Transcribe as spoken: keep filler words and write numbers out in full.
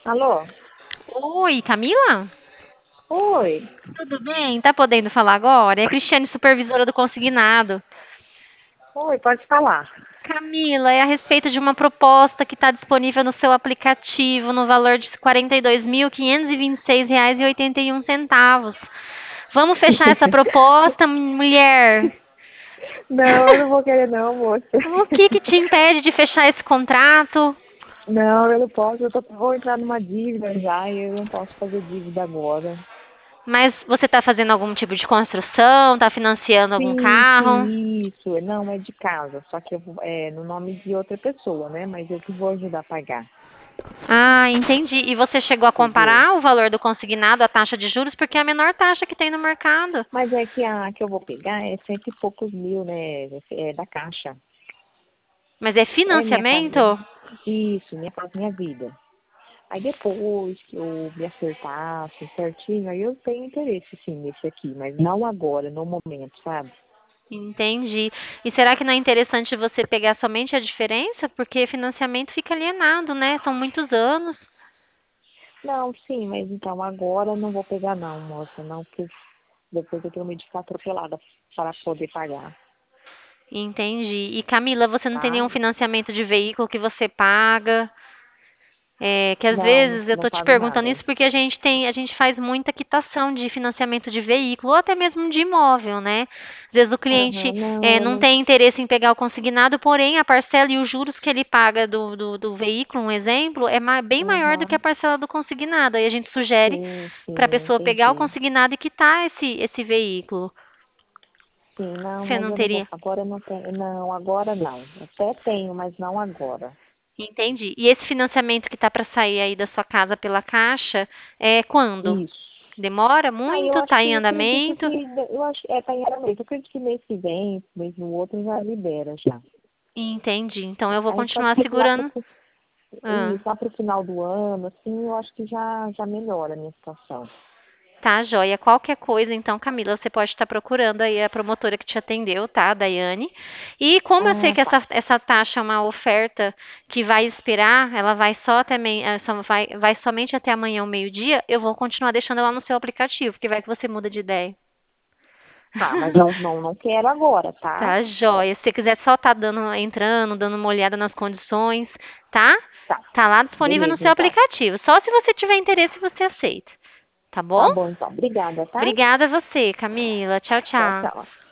Alô? Oi, Camila? Oi. Tudo bem? Tá podendo falar agora? É a Cristiane, supervisora do consignado. Oi, pode falar. Camila, é a respeito de uma proposta que está disponível no seu aplicativo no valor de quarenta e dois mil, quinhentos e vinte e seis reais e oitenta e um centavos. Vamos fechar essa proposta, mulher? Não, eu não vou querer não, moça. O que que te impede de fechar esse contrato? Não, eu não posso. Eu tô, vou entrar numa dívida já e eu não posso fazer dívida agora. Mas você está fazendo algum tipo de construção? Está financiando algum Sim, carro? sim, isso. Não, é de casa. Só que eu, vou- é no nome de outra pessoa, né? Mas eu que vou ajudar a pagar. Ah, entendi. E você chegou a Entendeu? comparar o valor do consignado, a taxa de juros, porque é a menor taxa que tem no mercado. Mas é que a que eu vou pegar é cento e poucos mil, né? É da Caixa. Mas é É minha casa. financiamento? Isso, minha casa, minha vida. Aí depois que eu me acertasse certinho, aí eu tenho interesse sim nesse aqui, mas não agora, no momento, sabe? Entendi. E será que não é interessante você pegar somente a diferença? Porque financiamento fica alienado, né? São muitos anos. Não, sim, mas então agora eu não vou pegar não, moça, não, porque depois eu tenho medo de ficar atropelada para poder pagar, Entendi. E Camila, você não tem tá? nenhum financiamento de veículo que você paga? É, que às Não, não, vezes eu não tô te pago perguntando nada. isso porque a gente tem, a gente faz muita quitação de financiamento de veículo ou até mesmo de imóvel, né? Às vezes o cliente Aham, é, não, eu não não. tem interesse em pegar o consignado, porém a parcela e os juros que ele paga do, do, do veículo, um exemplo, é ma- bem maior do que a Aham, parcela do consignado. Aí a gente sugere sim, para a sim, pessoa pegar o entendi. consignado e quitar esse, esse veículo. Sim, não, Você mas não eu não vou. teria? Agora eu não tenho. Não, agora não. Até tenho, mas não agora. Entendi. E esse financiamento que está para sair aí da sua casa pela Caixa, é quando? Isso. Demora Aí eu muito? acho Está que, em acredito que, andamento? eu acho, é, tá em andamento. Eu acredito que mês que vem, mês no outro já libera já. Entendi. Então eu vou Aí pode continuar ser que lá pro, segurando. Ah, isso, lá pro final do ano, assim, eu acho que já, já melhora a minha situação. tá, joia. Qualquer coisa, então, Camila, você pode estar procurando aí a promotora que te atendeu, tá, Daiane. E como eu sei Ah, que tá. essa, essa taxa é uma oferta que vai expirar, ela vai só até mei- eh, só vai, vai somente até amanhã ao meio-dia, eu vou continuar deixando ela no seu aplicativo, porque vai que você muda de ideia. Tá, mas não, não, não quero agora, tá? Tá, joia. Se você quiser só tá dando, entrando, dando uma olhada nas condições, tá? Tá. Tá lá disponível no Beleza, seu então. aplicativo. Só se você tiver interesse, você aceita. Tá bom? Tá bom, então. Obrigada, tá? Obrigada a você, Camila. Tchau, Tchau, tchau. tchau.